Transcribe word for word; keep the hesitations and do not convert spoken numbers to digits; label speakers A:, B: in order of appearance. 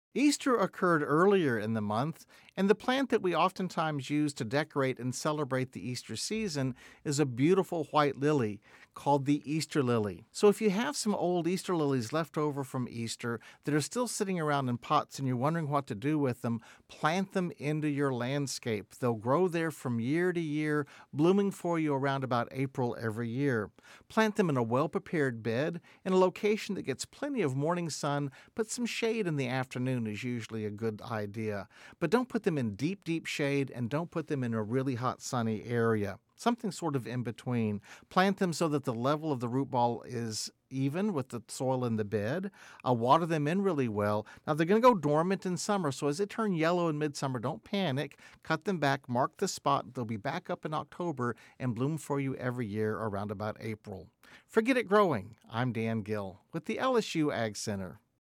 A: Easter occurred earlier in the month, and the plant that we oftentimes use to decorate and celebrate the Easter season is a beautiful white lily called the Easter lily. So if you have some old Easter lilies left over from Easter that are still sitting around in pots and you're wondering what to do with them, plant them into your landscape. They'll grow there from year to year, blooming for you around about April every year. Plant them in a well-prepared bed in a location that gets plenty of morning sun, but some shade in the afternoon is usually a good idea. But don't put them in deep, deep shade, and don't put them in a really hot, sunny area. Something sort of in between. Plant them so that the level of the root ball is even with the soil in the bed. Uh, water them in really well. Now, they're going to go dormant in summer, so as they turn yellow in midsummer, don't panic. Cut them back, mark the spot. They'll be back up in October and bloom for you every year around about April. Forget it growing. I'm Dan Gill with the L S U Ag Center.